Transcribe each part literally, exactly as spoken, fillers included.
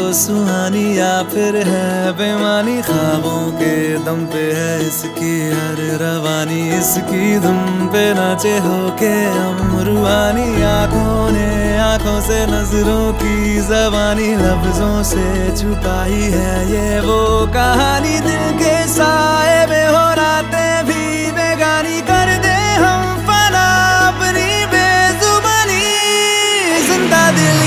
सुहानी या फिर है बेमानी, ख्वाबों के दम पे है इसकी हर रवानी, इसकी धुन पे नाचे होके हम रूहानी। आंखों ने आंखों से नजरों की जबानी लफ्जों से छुपाई है ये वो कहानी, दिल के साए में हो रातें भी बेगानी, कर दे हम फना अपनी बेजुबानी। जिंदा दिली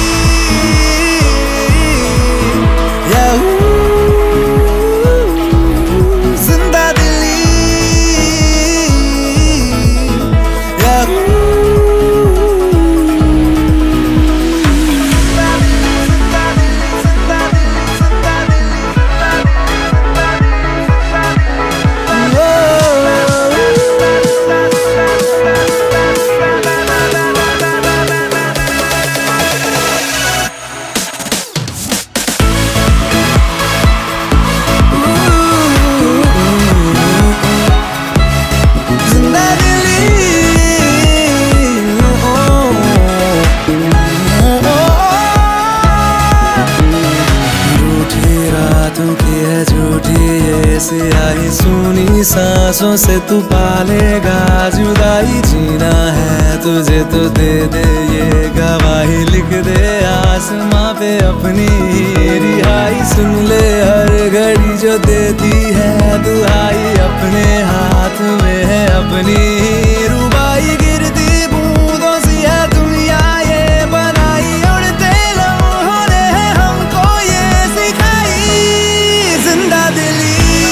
सियाही सुनी सांसों से तू पालेगा जुदाई, जीना है तुझे तो दे दे ये गवाही, लिख दे आसमां पे अपनी रिहाई। सुन ले हर घड़ी जो देती है दुहाई, अपने हाथ में है अपनी रुबाई, गिरती बूंदों सी है दुनिया ये बनाई, उड़ते लम्हों ने हमको ये सिखाई। जिंदा दिली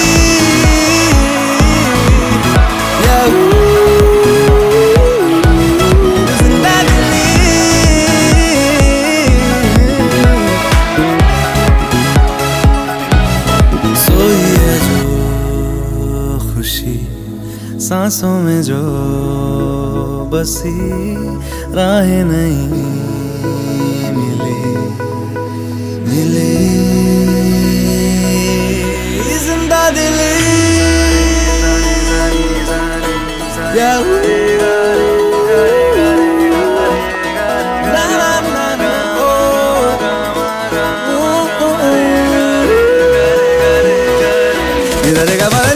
सांसों में जो बसी, राहें नहीं मिली मिली। जिंदा दिली या